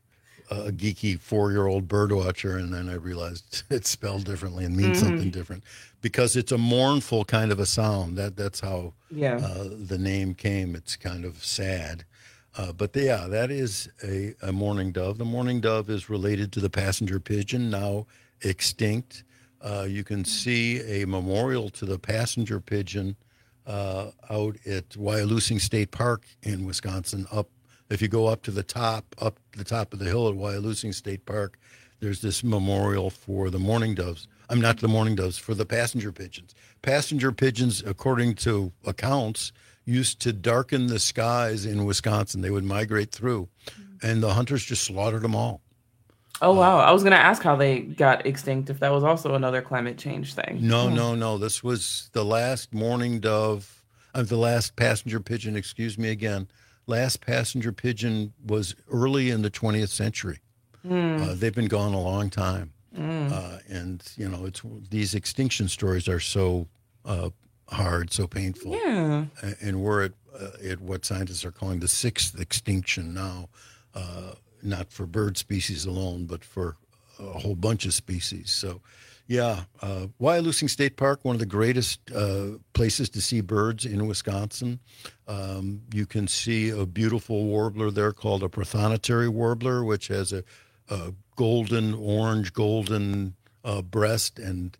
a geeky 4-year-old bird watcher, and then I realized it's spelled differently and means something different because it's a mournful kind of a sound. That's how the name came. It's kind of sad. But that is a mourning dove. The mourning dove is related to the passenger pigeon, now extinct. You can see a memorial to the passenger pigeon out at Wyalusing State Park in Wisconsin. If you go up the top of the hill at Wyalusing State Park, there's this memorial for the mourning doves. I'm not the mourning doves, for the passenger pigeons. Passenger pigeons, according to accounts, used to darken the skies in Wisconsin. They would migrate through, and the hunters just slaughtered them all. Oh, wow. I was going to ask how they got extinct, if that was also another climate change thing. No. This was the last mourning dove, the last passenger pigeon, Last passenger pigeon was early in the 20th century. They've been gone a long time. And, these extinction stories are so hard, so painful. Yeah. And we're at what scientists are calling the 6th extinction now. Not for bird species alone, but for a whole bunch of species. So, Wyalusing State Park, one of the greatest places to see birds in Wisconsin. You can see a beautiful warbler there called a prothonotary warbler, which has a orange golden breast and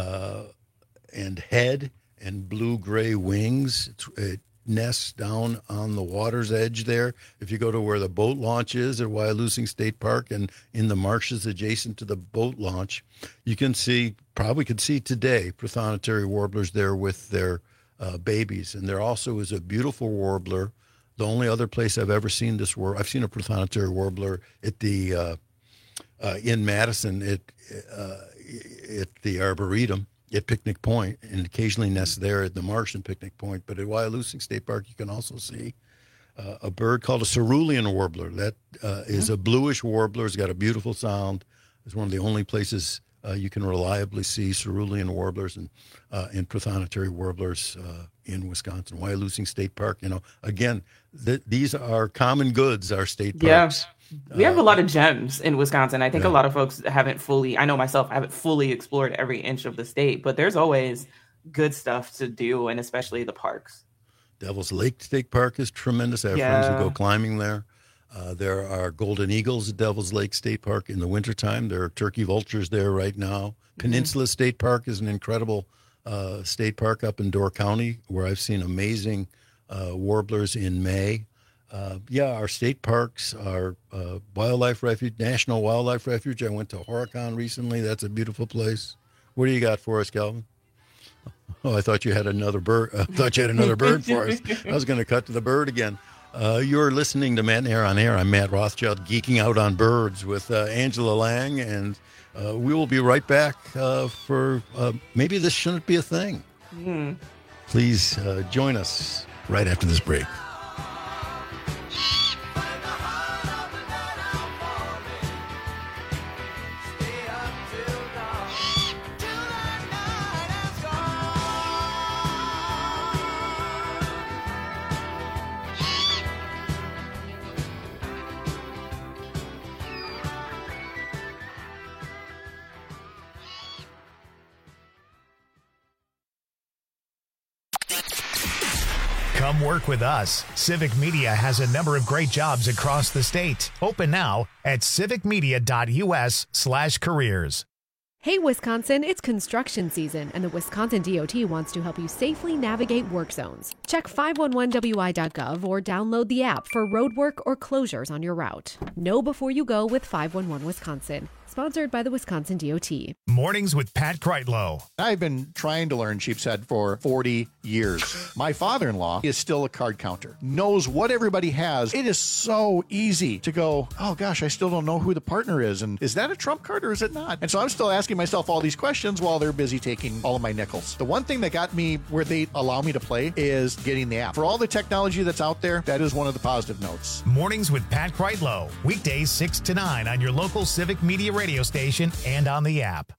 head and blue-gray wings. It nests down on the water's edge there. If you go to where the boat launch is at Wyalusing State Park and in the marshes adjacent to the boat launch, you can probably could see today prothonotary warblers there with their babies. And there also is a beautiful warbler. The only other place I've ever seen this I've seen a prothonotary warbler at the in Madison at the Arboretum at Picnic Point, and occasionally nests there at the marsh and Picnic Point. But at Wyalusing State Park, you can also see a bird called a cerulean warbler. That is a bluish warbler. It's got a beautiful sound. It's one of the only places you can reliably see cerulean warblers and prothonotary warblers in Wisconsin. Wyalusing State Park, again, these are common goods, our state parks. Yeah. We have a lot of gems in Wisconsin. I think a lot of folks haven't fully, I know myself, I haven't fully explored every inch of the state, but there's always good stuff to do, and especially the parks. Devil's Lake State Park is tremendous. I have friends who go climbing there. There are golden eagles at Devil's Lake State Park in the wintertime. There are turkey vultures there right now. Peninsula State Park is an incredible state park up in Door County where I've seen amazing warblers in May. Our state parks are wildlife refuge, National Wildlife Refuge. I went to Horicon recently. That's a beautiful place. What do you got for us, Calvin? Oh, I thought you had another bird. I thought you had another bird for us. I was going to cut to the bird again. You're listening to Matt and Air on Air. I'm Matt Rothschild, geeking out on birds with Angela Lang, and we will be right back for Maybe This Shouldn't Be a Thing. Please join us right after this break. Come work with us. Civic Media has a number of great jobs across the state. Open now at civicmedia.us/careers. Hey, Wisconsin, it's construction season, and the Wisconsin DOT wants to help you safely navigate work zones. Check 511wi.gov or download the app for road work or closures on your route. Know before you go with 511 Wisconsin. Sponsored by the Wisconsin DOT. Mornings with Pat Kreitlow. I've been trying to learn sheepshead for 40 years. My father-in-law is still a card counter, knows what everybody has. It is so easy to go, oh gosh, I still don't know who the partner is. And is that a trump card or is it not? And so I'm still asking myself all these questions while they're busy taking all of my nickels. The one thing that got me where they allow me to play is getting the app. For all the technology that's out there, that is one of the positive notes. Mornings with Pat Kreitlow. Weekdays 6 to 9 on your local Civic Media radio station and on the app.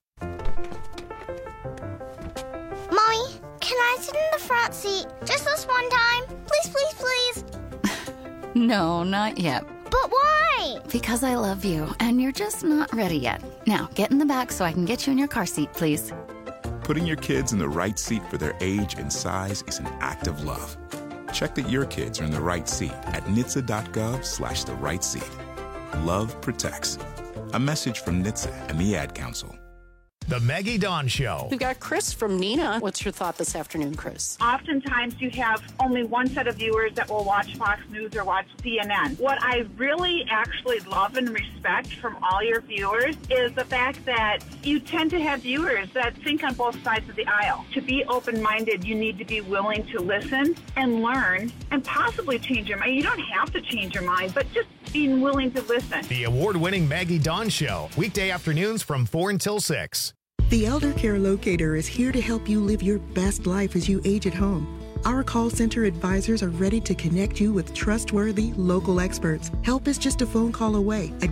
Mommy, can I sit in the front seat just this one time? Please, please, please. No, not yet. But why? Because I love you, and you're just not ready yet. Now, get in the back so I can get you in your car seat, please. Putting your kids in the right seat for their age and size is an act of love. Check that your kids are in the right seat at NHTSA.gov/the right seat. Love protects. A message from NHTSA and the Ad Council. The Maggie Dawn Show. We've got Chris from Neenah. What's your thought this afternoon, Chris? Oftentimes you have only one set of viewers that will watch Fox News or watch CNN. What I really actually love and respect from all your viewers is the fact that you tend to have viewers that think on both sides of the aisle. To be open-minded, you need to be willing to listen and learn and possibly change your mind. You don't have to change your mind, but just being willing to listen. The award-winning Maggie Dawn Show. Weekday afternoons from 4 until 6. The Elder Care Locator is here to help you live your best life as you age at home. Our call center advisors are ready to connect you with trustworthy local experts. Help is just a phone call away at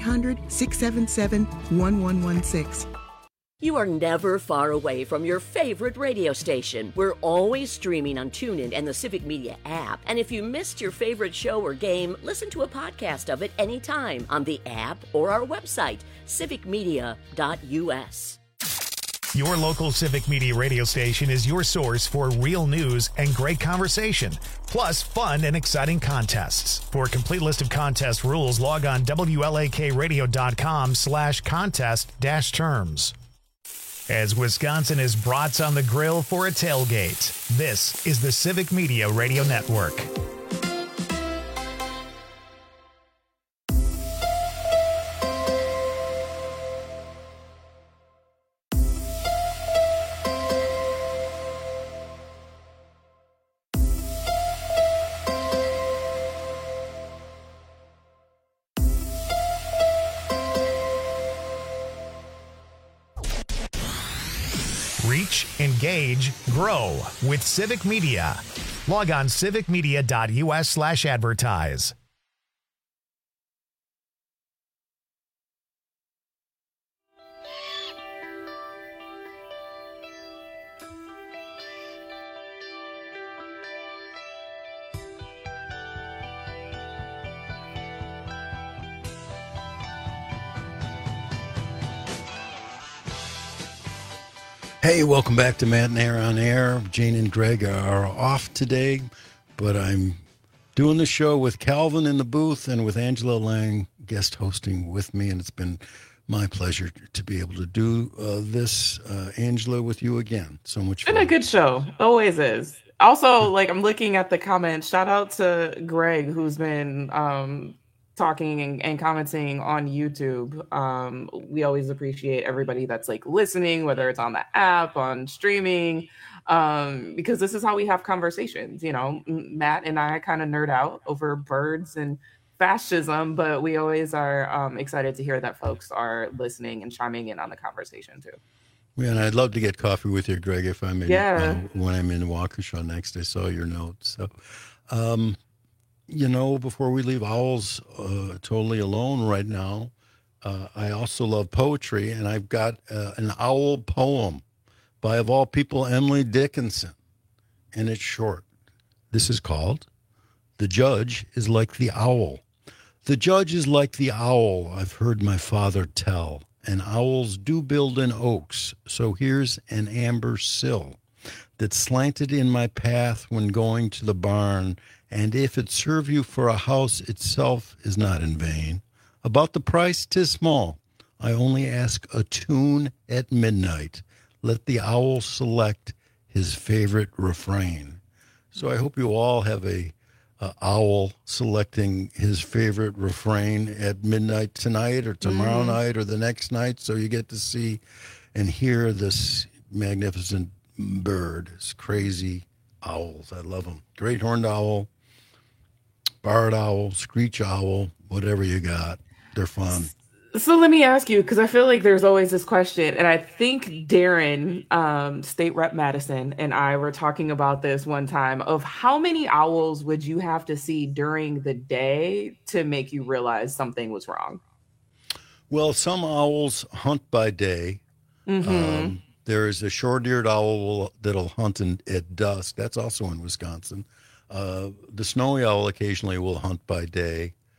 1-800-677-1116. You are never far away from your favorite radio station. We're always streaming on TuneIn and the Civic Media app. And if you missed your favorite show or game, listen to a podcast of it anytime on the app or our website, civicmedia.us. Your local Civic Media radio station is your source for real news and great conversation, plus fun and exciting contests. For a complete list of contest rules, log on WLAKradio.com/contest-terms. As Wisconsin is brats on the grill for a tailgate, this is the Civic Media Radio Network. Reach, engage, grow with Civic Media. Log on civicmedia.us/advertise. Hey, welcome back to Matt and Aaron on Air. Jane and Greg are off today, but I'm doing the show with Calvin in the booth and with Angela Lang guest hosting with me, and it's been my pleasure to be able to do this, Angela, with you again. So much fun. Been a good show. Always is. Also, like, I'm looking at the comments. Shout out to Greg, who's been talking and commenting on YouTube. We always appreciate everybody that's like listening, whether it's on the app, on streaming, because this is how we have conversations. You know, Matt and I kind of nerd out over birds and fascism, but we always are excited to hear that folks are listening and chiming in on the conversation too. Yeah, and I'd love to get coffee with you, Greg, if I'm in, when I'm in Waukesha next. I saw your notes. So, you know, before we leave Owls totally alone right now, I also love poetry, and I've got an owl poem by, of all people, Emily Dickinson, and it's short. This is called "The Judge is Like the Owl." The judge is like the owl, I've heard my father tell, and owls do build in oaks, so here's an amber sill that slanted in my path when going to the barn, and if it serve you for a house itself is not in vain. About the price 'tis small, I only ask a tune at midnight. Let the owl select his favorite refrain. So I hope you all have a owl selecting his favorite refrain at midnight tonight or tomorrow night or the next night, so you get to see and hear this magnificent bird, this crazy owls. I love them. Great horned owl, barred owl, screech owl, whatever you got. They're fun. So let me ask you, because I feel like there's always this question, and I think Darren, State Rep Madison, and I were talking about this one time, of how many owls would you have to see during the day to make you realize something was wrong? Well, some owls hunt by day. Mm-hmm. There is a short-eared owl that'll hunt at dusk. That's also in Wisconsin. The snowy owl occasionally will hunt by day.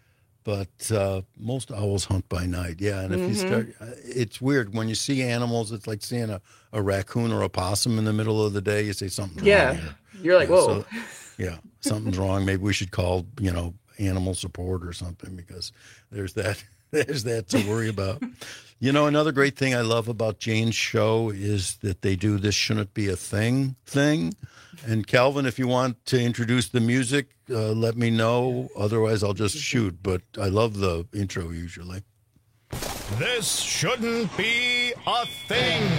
but most owls hunt by night. Yeah, and if you start, it's weird when you see animals. It's like seeing a raccoon or a possum in the middle of the day. You say something's wrong here. You're like, whoa. So, something's wrong. Maybe we should call animal support or something, because there's that to worry about. Another great thing I love about Jane's show is that they do this shouldn't be a thing. And Calvin, if you want to introduce the music, let me know. Otherwise, I'll just shoot. But I love the intro usually. This shouldn't be a thing.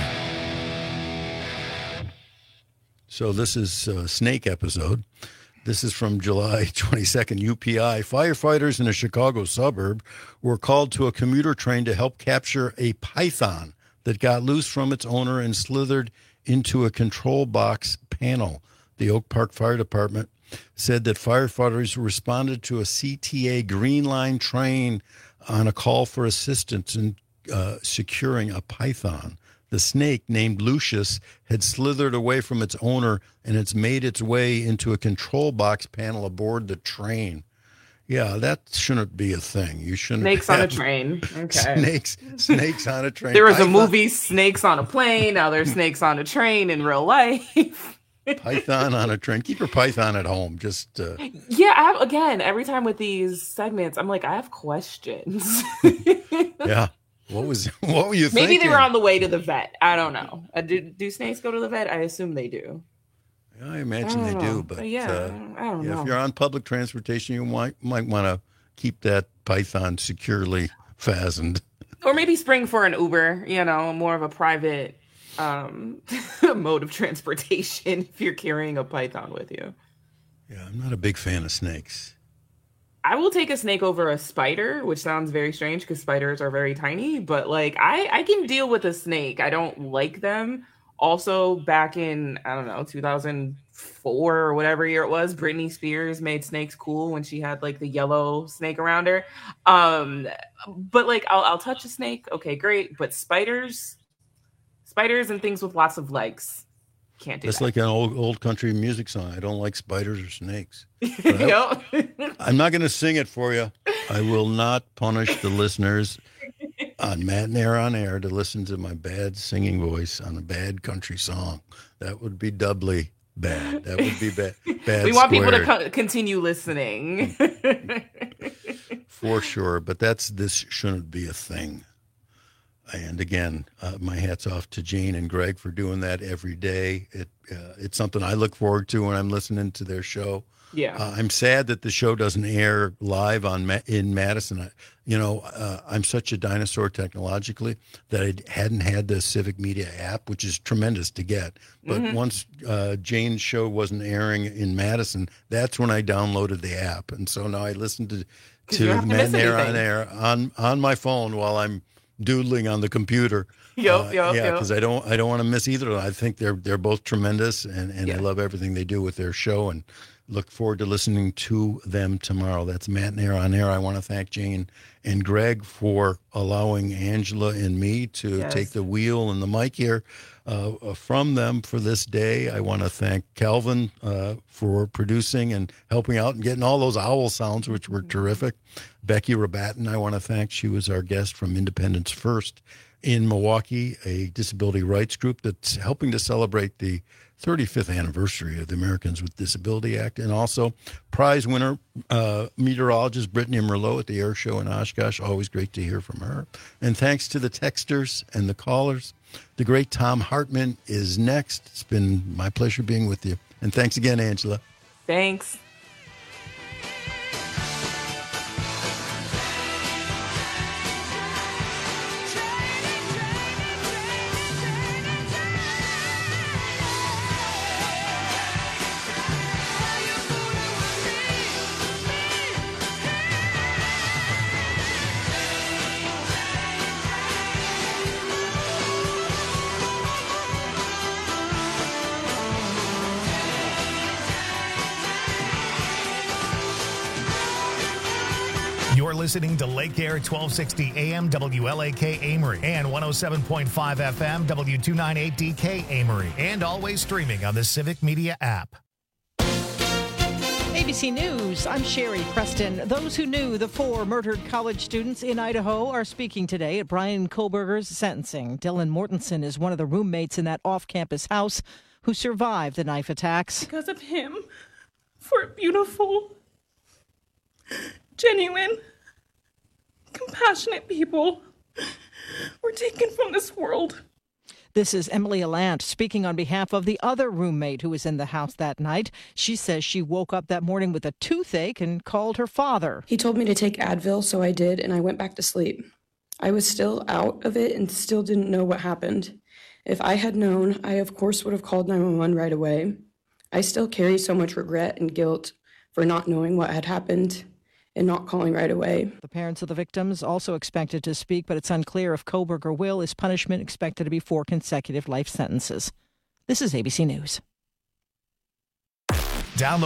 So this is a snake episode. This is from July 22nd. UPI. Firefighters in a Chicago suburb were called to a commuter train to help capture a python that got loose from its owner and slithered into a control box panel. The Oak Park Fire Department said that firefighters responded to a CTA Green Line train on a call for assistance in securing a python. The snake, named Lucius, had slithered away from its owner, and it's made its way into a control box panel aboard the train. Yeah, that shouldn't be a thing. You shouldn't. Snakes on a train. Okay. Snakes on a train. There was a movie, Snakes on a Plane. Now there's snakes on a train in real life. Python on a train. Keep your python at home. Just yeah. Again, every time with these segments, I'm like, I have questions. Yeah. What were you thinking? Maybe they were on the way to the vet. I don't know. Do snakes go to the vet? I assume they do. I imagine they do, but I don't know. If you're on public transportation, you might want to keep that python securely fastened. Or maybe spring for an Uber, more of a private mode of transportation if you're carrying a python with you. Yeah, I'm not a big fan of snakes. I will take a snake over a spider, which sounds very strange because spiders are very tiny, but I can deal with a snake. I don't like them. Also, back in, 2004 or whatever year it was, Britney Spears made snakes cool when she had the yellow snake around her. But I'll touch a snake. Okay, great. But spiders and things with lots of legs. Can't do that. It's like an old country music song. I don't like spiders or snakes. I'm not going to sing it for you. I will not punish the listeners on Matt and Air on Air to listen to my bad singing voice on a bad country song. That would be doubly bad. That would be bad. We want people to continue listening. For sure. But this shouldn't be a thing. And again, my hat's off to Jane and Greg for doing that every day. It's something I look forward to when I'm listening to their show. Yeah, I'm sad that the show doesn't air live in Madison. I'm such a dinosaur technologically that I hadn't had the Civic Media app, which is tremendous to get. But once Jane's show wasn't airing in Madison, that's when I downloaded the app, and so now I listen to Matt and Air on Air on my phone while I'm doodling on the computer. Because I don't want to miss either. I think they're both tremendous, and I love everything they do with their show, and look forward to listening to them tomorrow. That's Matt and Air on Air. I want to thank Jane and Greg for allowing Angela and me to take the wheel and the mic here from them for this day. I want to thank Calvin for producing and helping out and getting all those owl sounds, which were terrific. Becky Rabatin, I want to thank. She was our guest from Independence First in Milwaukee, a disability rights group that's helping to celebrate the 35th anniversary of the Americans with Disability Act, and also prize winner meteorologist Brittany Merlot at the air show in Oshkosh. Always great to hear from her. And thanks to the texters and the callers. The great Tom Hartman is next. It's been my pleasure being with you. And thanks again, Angela. Thanks. You're listening to Lake Air 1260 AM WLAK Amory and 107.5 FM W298DK Amory, and always streaming on the Civic Media app. ABC News, I'm Sherry Preston. Those who knew the 4 murdered college students in Idaho are speaking today at Brian Koberger's sentencing. Dylan Mortensen is one of the roommates in that off-campus house who survived the knife attacks. Because of him, 4 beautiful, genuine, compassionate people were taken from this world. This is Emily Alant speaking on behalf of the other roommate who was in the house that night. She says she woke up that morning with a toothache and called her father. He told me to take Advil, so I did, and I went back to sleep. I was still out of it and still didn't know what happened. If I had known, I of course would have called 911 right away. I still carry so much regret and guilt for not knowing what had happened and not calling right away. The parents of the victims also expected to speak, but it's unclear if Koberger will. His punishment expected to be 4 consecutive life sentences. This is ABC News. Download